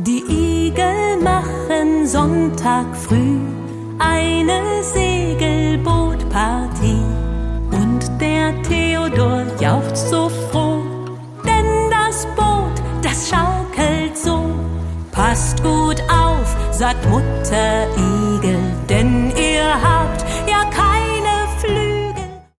Die Igel machen Sonntag früh eine Segelbootpartie. Und der Theodor jauchzt so froh, denn das Boot, das schaukelt so. Passt gut auf, sagt Mutter Igel, denn